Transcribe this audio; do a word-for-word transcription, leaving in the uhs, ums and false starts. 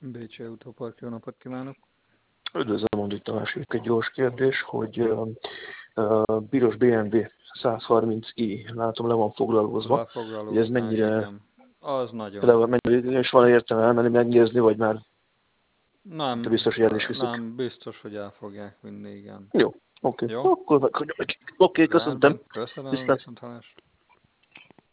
Bécsi Autópark, jó napot kívánok! Üdvözlöm, Mondjuk Tamás, egy gyors kérdés, hogy uh, piros bé em vé száz harminc i, látom le van foglalkozva, hogy ez Lefoglalózás, mennyire, igen. Az le nagyon. van, mennyire, és van értelme elmenni megnézni, vagy már te Nem, biztos, hogy el is viszik. nem, biztos, hogy el fogják vinni, igen. Jó, oké. Jó? Okay. Akkor, oké, okay, köszöntem. Rendben, köszönöm, Viszlát. viszonthallásra.